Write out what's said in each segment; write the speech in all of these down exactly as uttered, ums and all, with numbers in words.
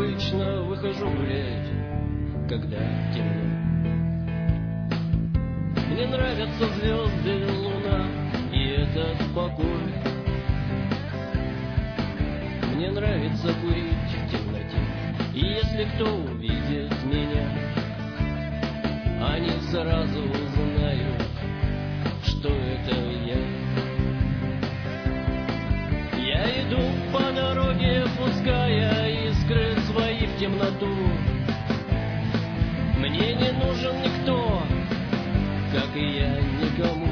обычно выхожу гулять, когда темно. Мне нравятся звезды, луна и этот покой. Мне нравится курить в темноте, и если кто увидит меня, они сразу узнают, что это я. Я иду по дороге, пуская искры свои в темноту. Мне не нужен никто, как и я никому.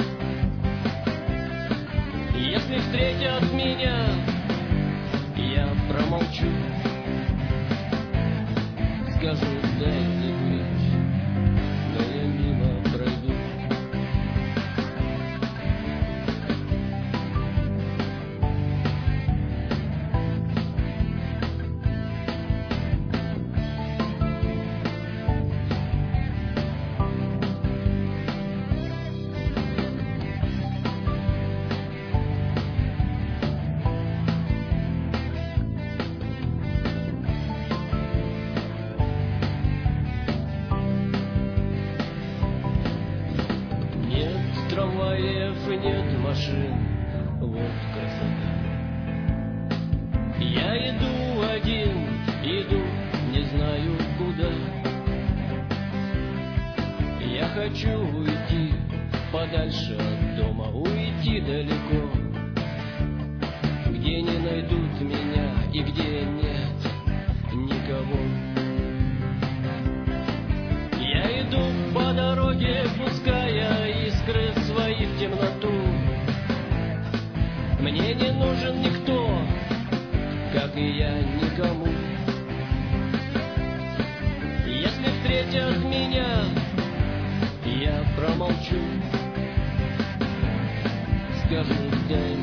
Если встретят меня, я промолчу, скажу: дай закурить, но я мимо пройду. Трамваев и нет машин, вот красота. Я иду один, иду, не знаю куда. Я хочу уйти подальше от дома, уйти далеко, где не найдут меня и где нет никого. Я иду по дороге, пуская искры свои в темноту. Мне не нужен никто, как и я никому. Если встретят меня, я промолчу, скажу: дай